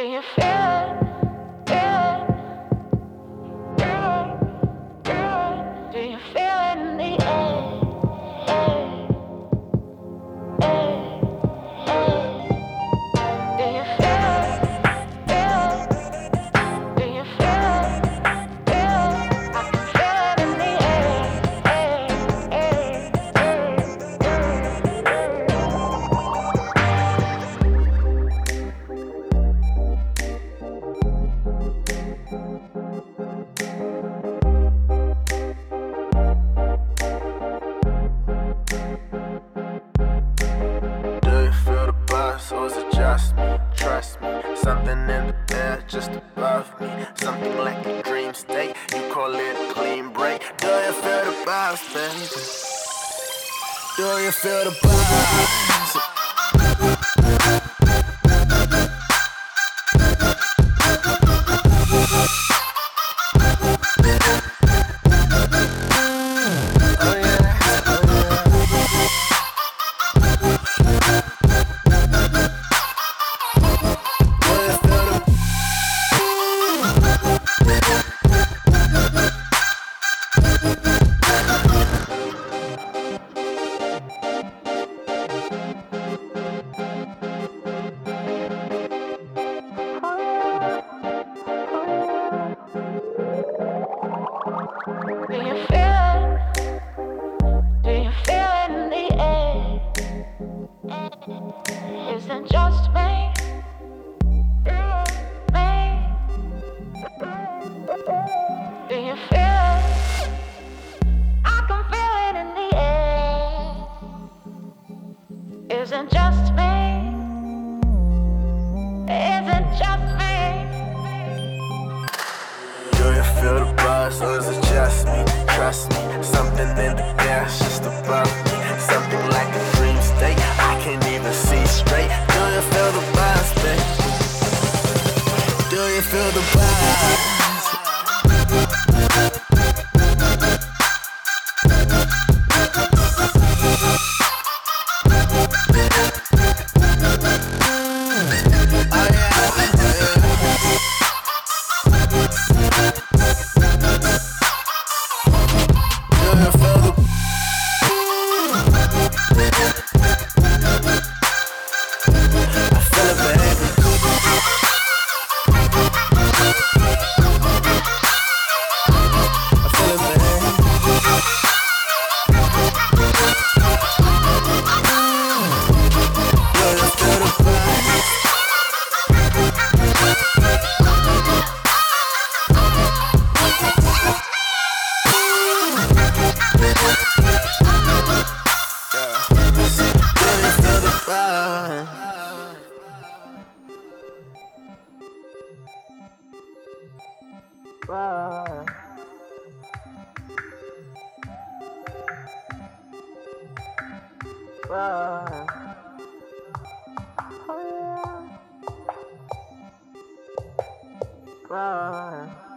you feel it? Feel it? Do you feel it in the air? Do you feel it? Feel it? Do you feel it? Feel it? I can feel it in the Or is it just me? Trust me, something in the air just above me. Something like a dream state, you call it a clean break. Do you feel the vibes, baby? Do you feel the vibes? Do you feel it? Do you feel it in the air? Is it just me? Me? Do you feel it? I can feel it in the air. Is it just me? Is it just me? Do you feel the buzz, or is it just me? Trust me, something in the air just above me. Something like a dream state, I can't even see straight. Do you feel the buzz, babe? Do you feel the buzz? Bye.